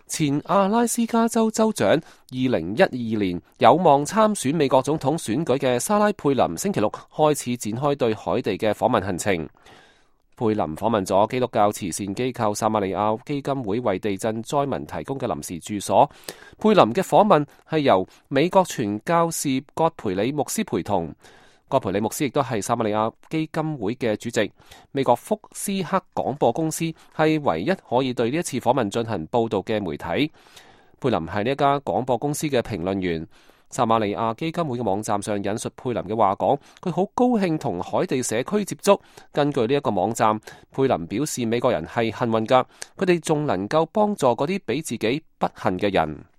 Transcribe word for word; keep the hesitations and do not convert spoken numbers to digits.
前阿拉斯加州州長，二零一二年有望參選美國總統選舉嘅莎拉佩林，星期六開始展開對海地嘅訪問行程。佩林訪問咗基督教慈善機構撒瑪利亞基金會為地震災民提供嘅臨時住所。佩林嘅訪問係由美國傳教士葛培理牧師陪同。葛培理牧師亦都係撒瑪利亞基金會嘅主席。美國福斯克廣播公司係唯一可以對呢一次訪問進行報道嘅媒體。佩林係呢一家廣播公司嘅評論員。撒瑪利亞基金會嘅網站上引述佩林嘅話講，佢好高興同海地社區接觸。根據呢一個網站，佩林表示美國人係幸運㗎，佢哋仲能夠幫助嗰啲比自己不幸嘅人。